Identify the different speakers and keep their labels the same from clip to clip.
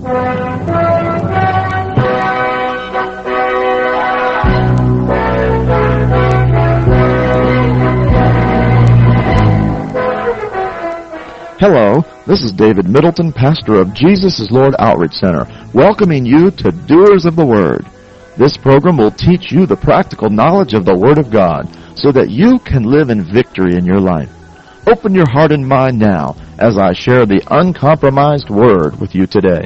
Speaker 1: Hello, this is David Middleton, pastor of Jesus is Lord Outreach Center, welcoming you to Doers of the Word. This program will teach you the practical knowledge of the Word of God so that you can live in victory in your life. Open your heart and mind now as I share the uncompromised Word with you today.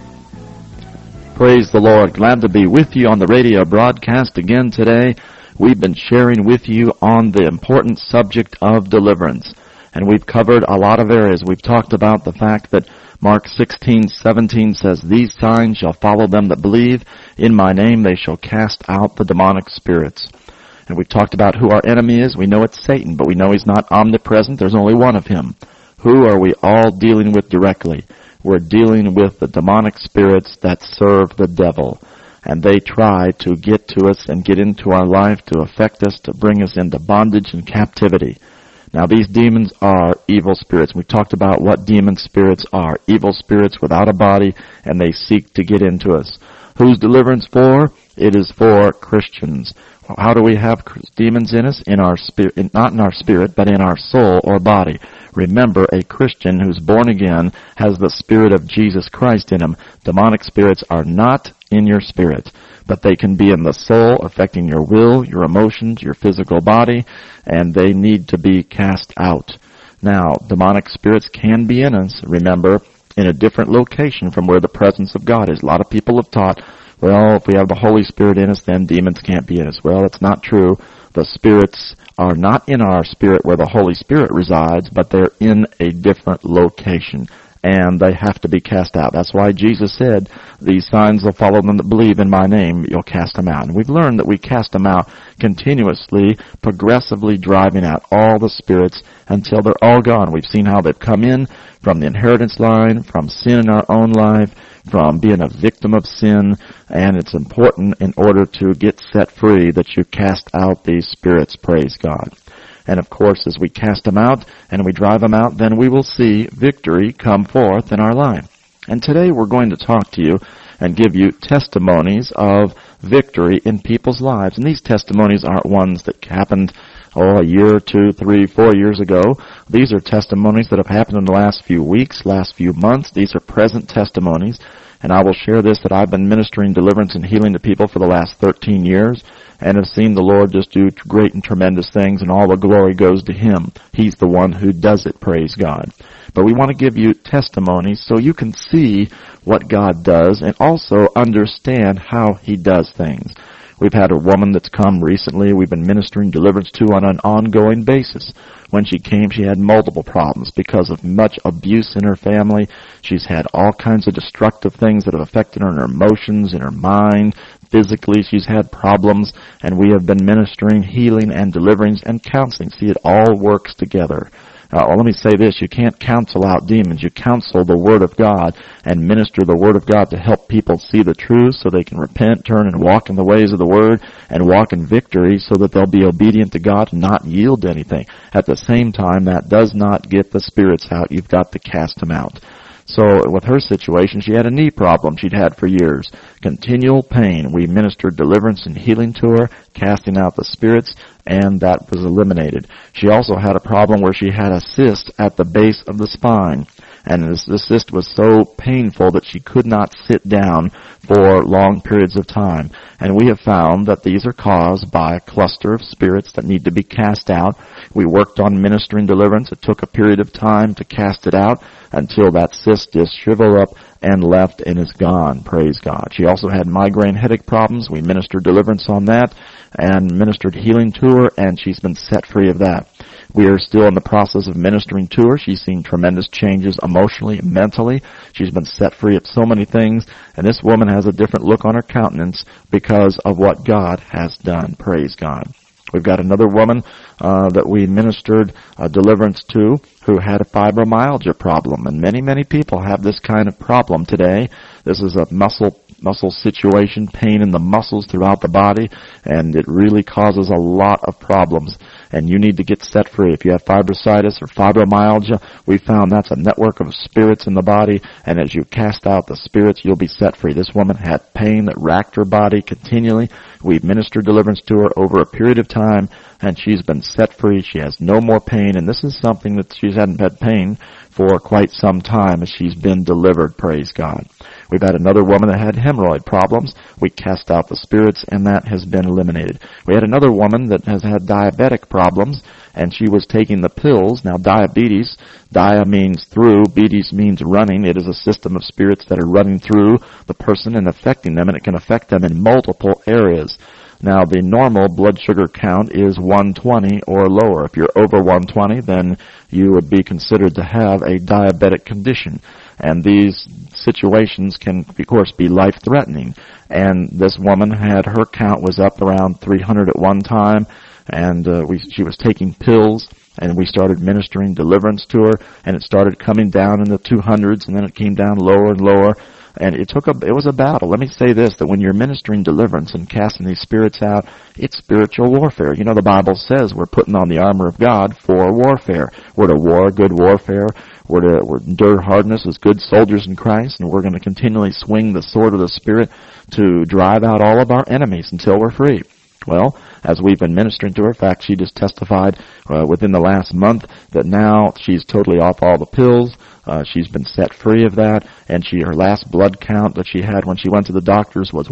Speaker 1: Praise the Lord. Glad to be with you on the radio broadcast again today. We've been sharing with you on the important subject of deliverance. And we've covered a lot of areas. We've talked about the fact that Mark 16:17 says, "These signs shall follow them that believe. In my name they shall cast out the demonic spirits." And we've talked about who our enemy is. We know it's Satan, but we know he's not omnipresent. There's only one of him. Who are we all dealing with directly? We're dealing with the demonic spirits that serve the devil. And they try to get to us and get into our life to affect us, to bring us into bondage and captivity. Now, these demons are evil spirits. We talked about what demon spirits are. Evil spirits without a body, and they seek to get into us. Who's deliverance for? It is for Christians. How do we have demons in us? In our spirit, not in our spirit, but in our soul or body. Remember, a Christian who's born again has the Spirit of Jesus Christ in him. Demonic spirits are not in your spirit, but they can be in the soul, affecting your will, your emotions, your physical body, and they need to be cast out. Now, demonic spirits can be in us, remember, in a different location from where the presence of God is. A lot of people have taught, well, if we have the Holy Spirit in us, then demons can't be in us. Well, it's not true. The spirits are not in our spirit where the Holy Spirit resides, but they're in a different location. And they have to be cast out. That's why Jesus said, "These signs will follow them that believe in my name. You'll cast them out." And we've learned that we cast them out continuously, progressively driving out all the spirits until they're all gone. We've seen how they've come in from the inheritance line, from sin in our own life, from being a victim of sin. And it's important in order to get set free that you cast out these spirits, praise God. And of course, as we cast them out and we drive them out, then we will see victory come forth in our life. And today we're going to talk to you and give you testimonies of victory in people's lives. And these testimonies aren't ones that happened, a year, 2, 3, 4 years ago. These are testimonies that have happened in the last few weeks, last few months. These are present testimonies. And I will share this, that I've been ministering deliverance and healing to people for the last 13 years and have seen the Lord just do great and tremendous things, and all the glory goes to Him. He's the one who does it, praise God. But we want to give you testimonies so you can see what God does and also understand how He does things. We've had a woman that's come recently we've been ministering deliverance to on an ongoing basis. When she came, she had multiple problems because of much abuse in her family. She's had all kinds of destructive things that have affected her in her emotions, in her mind. Physically, she's had problems, and we have been ministering, healing, and deliverance, and counseling. See, it all works together. Let me say this, you can't counsel out demons. You counsel the Word of God and minister the Word of God to help people see the truth so they can repent, turn, and walk in the ways of the Word and walk in victory so that they'll be obedient to God and not yield to anything. At the same time, that does not get the spirits out. You've got to cast them out. So with her situation, she had a knee problem she'd had for years. Continual pain. We ministered deliverance and healing to her, casting out the spirits, and that was eliminated. She also had a problem where she had a cyst at the base of the spine. And the cyst was so painful that she could not sit down for long periods of time. And we have found that these are caused by a cluster of spirits that need to be cast out. We worked on ministering deliverance. It took a period of time to cast it out until that cyst just shriveled up and left and is gone. Praise God. She also had migraine headache problems. We ministered deliverance on that and ministered healing to her, and she's been set free of that. We are still in the process of ministering to her. She's seen tremendous changes emotionally and mentally. She's been set free of so many things. And this woman has a different look on her countenance because of what God has done. Praise God. We've got another woman that we ministered deliverance to who had a fibromyalgia problem. And many people have this kind of problem today. This is a muscle situation, pain in the muscles throughout the body, and it really causes a lot of problems. and you need to get set free. If you have fibrositis or fibromyalgia, we found that's a network of spirits in the body, and as you cast out the spirits, you'll be set free. This woman had pain that racked her body continually. We ministered deliverance to her over a period of time, and she's been set free. She has no more pain, and this is something that she hadn't had pain for quite some time as she's been delivered, praise God. We've had another woman that had hemorrhoid problems. We cast out the spirits, and that has been eliminated. We had another woman that has had diabetic problems, and she was taking the pills. Now, diabetes, dia means through, betes means running. It is a system of spirits that are running through the person and affecting them, and it can affect them in multiple areas. Now, the normal blood sugar count is 120 or lower. If you're over 120, then you would be considered to have a diabetic condition. And these situations can, of course, be life-threatening. And this woman had, her count was up around 300 at one time, and she was taking pills, and we started ministering deliverance to her, and it started coming down in the 200s, and then it came down lower and lower. And it was a battle. Let me say this, that when you're ministering deliverance and casting these spirits out, it's spiritual warfare. You know, the Bible says we're putting on the armor of God for warfare. We're to war, good warfare. We're to endure hardness as good soldiers in Christ, and we're going to continually swing the sword of the Spirit to drive out all of our enemies until we're free. Well, as we've been ministering to her, in fact, she just testified within the last month that now she's totally off all the pills. She's been set free of that, and her last blood count that she had when she went to the doctors was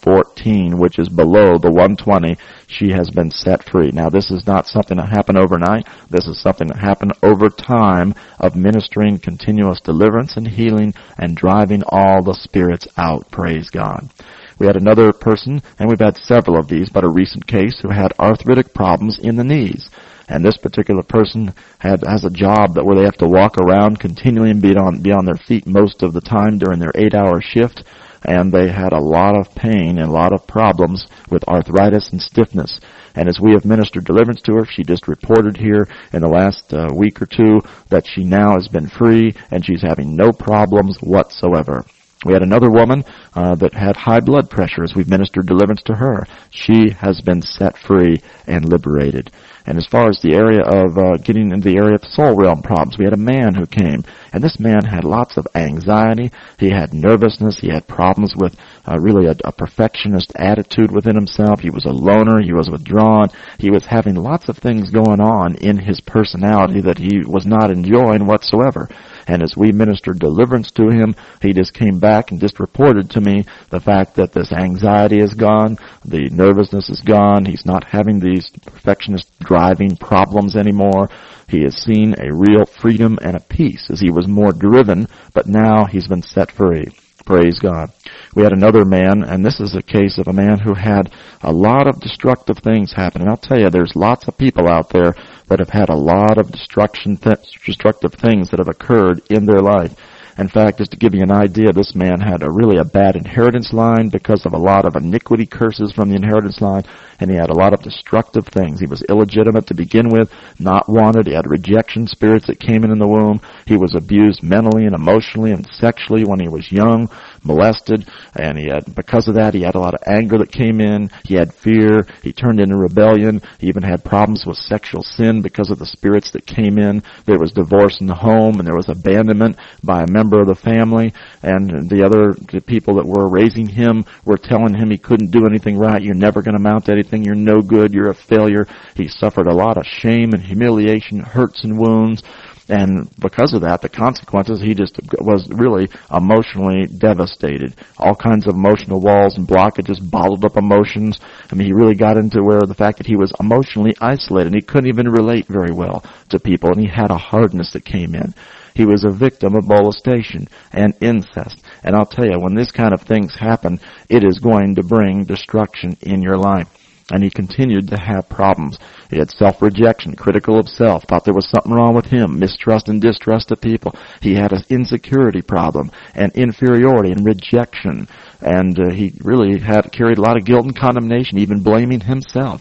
Speaker 1: 114, which is below the 120. She has been set free. Now, this is not something that happened overnight. This is something that happened over time of ministering continuous deliverance and healing and driving all the spirits out. Praise God. We had another person, and we've had several of these, but a recent case who had arthritic problems in the knees. And this particular person has a job where they have to walk around continually and be on their feet most of the time during their 8-hour shift. And they had a lot of pain and a lot of problems with arthritis and stiffness. And as we have ministered deliverance to her, she just reported here in the last week or two that she now has been free and she's having no problems whatsoever. We had another woman that had high blood pressure as we've ministered deliverance to her. She has been set free and liberated. And as far as the area of getting into the area of soul realm problems, we had a man who came, and this man had lots of anxiety. He had nervousness. He had problems with really a perfectionist attitude within himself. He was a loner. He was withdrawn. He was having lots of things going on in his personality that he was not enjoying whatsoever. And as we ministered deliverance to him, he just came back and just reported to me the fact that this anxiety is gone, the nervousness is gone, he's not having these perfectionist driving problems anymore. He has seen a real freedom and a peace as he was more driven, but now he's been set free. Praise God. We had another man, and this is a case of a man who had a lot of destructive things happen. And I'll tell you, there's lots of people out there that have had a lot of destructive things that have occurred in their life. In fact, just to give you an idea, this man had a bad inheritance line because of a lot of iniquity curses from the inheritance line, and he had a lot of destructive things. He was illegitimate to begin with, not wanted. He had rejection spirits that came in the womb. He was abused mentally and emotionally and sexually when he was young, molested, and because of that, he had a lot of anger that came in. He had fear. He turned into rebellion. He even had problems with sexual sin because of the spirits that came in. There was divorce in the home, and there was abandonment by a member of the family, and the people that were raising him were telling him he couldn't do anything right. You're never going to amount to anything. You're no good. You're a failure. He suffered a lot of shame and humiliation, hurts and wounds. And because of that, the consequences, he just was really emotionally devastated. All kinds of emotional walls and blockages, bottled up emotions. I mean, he really got into where the fact that he was emotionally isolated. He couldn't even relate very well to people, and he had a hardness that came in. He was a victim of molestation and incest. And I'll tell you, when this kind of things happen, it is going to bring destruction in your life. And he continued to have problems. He had self-rejection, critical of self, thought there was something wrong with him, mistrust and distrust of people. He had an insecurity problem and inferiority and rejection. And he really carried a lot of guilt and condemnation, even blaming himself.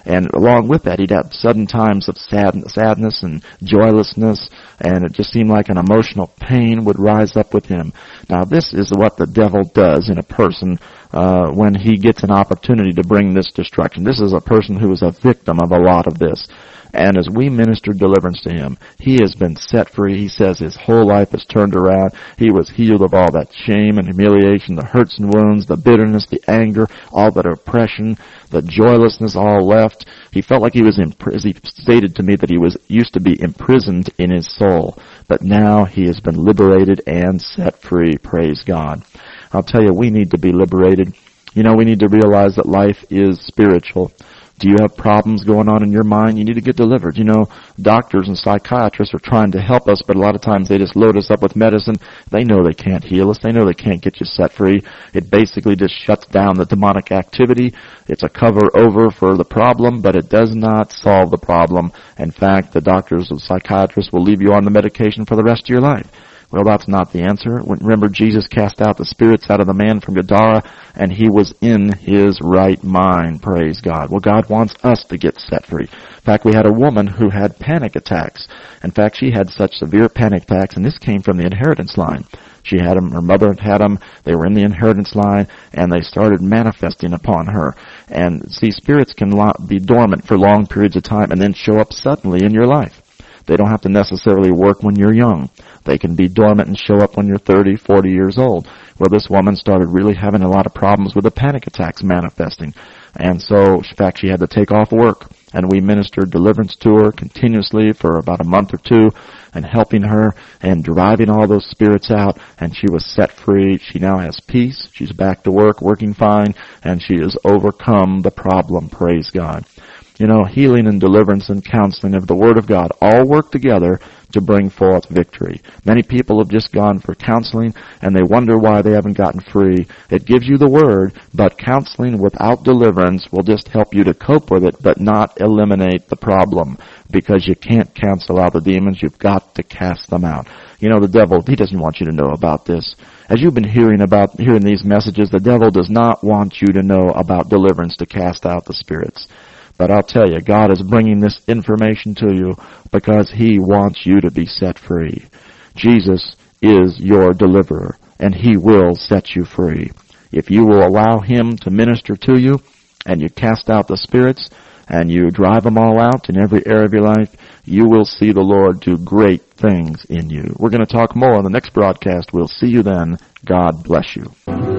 Speaker 1: And along with that, he'd have sudden times of sadness and joylessness, and it just seemed like an emotional pain would rise up with him. Now, this is what the devil does in a person when he gets an opportunity to bring this destruction. This is a person who is a victim of a lot of this. And as we ministered deliverance to him, he has been set free. He says his whole life is turned around. He was healed of all that shame and humiliation, the hurts and wounds, the bitterness, the anger, all that oppression, the joylessness all left. He felt like he was he stated to me that he used to be imprisoned in his soul. But now he has been liberated and set free. Praise God. I'll tell you, we need to be liberated. You know, we need to realize that life is spiritual. Do you have problems going on in your mind? You need to get delivered. You know, doctors and psychiatrists are trying to help us, but a lot of times they just load us up with medicine. They know they can't heal us. They know they can't get you set free. It basically just shuts down the demonic activity. It's a cover over for the problem, but it does not solve the problem. In fact, the doctors and psychiatrists will leave you on the medication for the rest of your life. Well, that's not the answer. Remember, Jesus cast out the spirits out of the man from Gadara, and he was in his right mind. Praise God. Well, God wants us to get set free. In fact, we had a woman who had panic attacks. In fact, she had such severe panic attacks, and this came from the inheritance line. She had them, her mother had them, they were in the inheritance line, and they started manifesting upon her. And see, spirits can be dormant for long periods of time and then show up suddenly in your life. They don't have to necessarily work when you're young. They can be dormant and show up when you're 30, 40 years old. Well, this woman started really having a lot of problems with the panic attacks manifesting. And so, in fact, she had to take off work. And we ministered deliverance to her continuously for about a month or two and helping her and driving all those spirits out. And she was set free. She now has peace. She's back to work, working fine, and she has overcome the problem. Praise God. You know, healing and deliverance and counseling of the Word of God all work together to bring forth victory. Many people have just gone for counseling and they wonder why they haven't gotten free. It gives you the Word, but counseling without deliverance will just help you to cope with it, but not eliminate the problem, because you can't cancel out the demons. You've got to cast them out. You know, the devil, he doesn't want you to know about this. As you've been hearing these messages, the devil does not want you to know about deliverance to cast out the spirits. But I'll tell you, God is bringing this information to you because he wants you to be set free. Jesus is your deliverer, and he will set you free. If you will allow him to minister to you, and you cast out the spirits, and you drive them all out in every area of your life, you will see the Lord do great things in you. We're going to talk more on the next broadcast. We'll see you then. God bless you.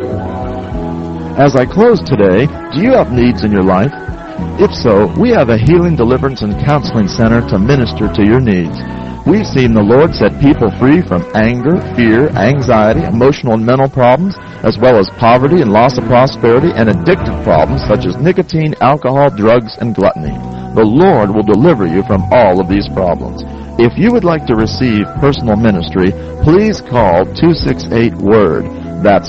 Speaker 1: As I close today, do you have needs in your life? If so, we have a healing, deliverance, and counseling center to minister to your needs. We've seen the Lord set people free from anger, fear, anxiety, emotional and mental problems, as well as poverty and loss of prosperity and addictive problems such as nicotine, alcohol, drugs, and gluttony. The Lord will deliver you from all of these problems. If you would like to receive personal ministry, please call 268-WORD. That's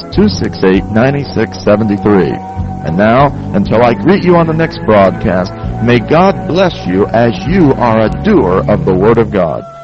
Speaker 1: 268-9673. And now, until I greet you on the next broadcast, may God bless you as you are a doer of the Word of God.